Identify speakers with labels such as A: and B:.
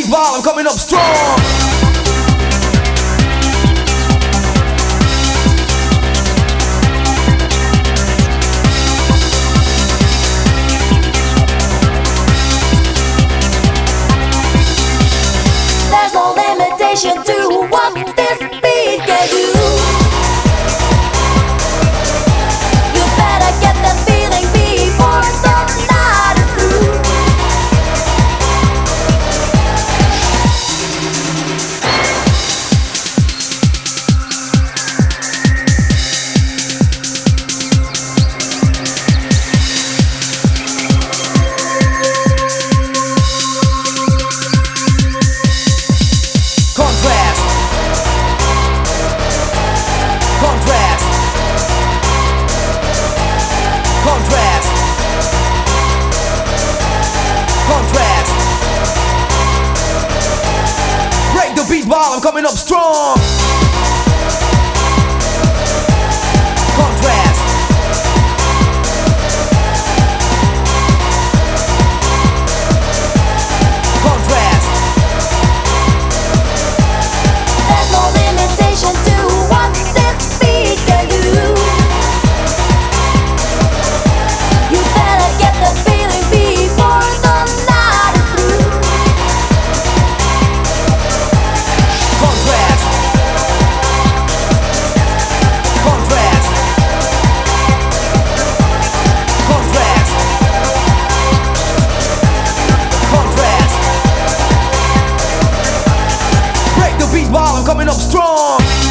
A: while I'm coming up strong.
B: There's no limitation to what this beat can do. You better get the feeling before the night is through.
A: Contrast. Contrast. Contrast. Contrast. Break the beat while I'm coming up strong. Contrast. Contrast.
B: There's no limitation to what this beat can do. You better get the feeling before the night is through.
A: Contrast. Contrast. Contrast. Contrast. Break the beat while I'm coming up strong.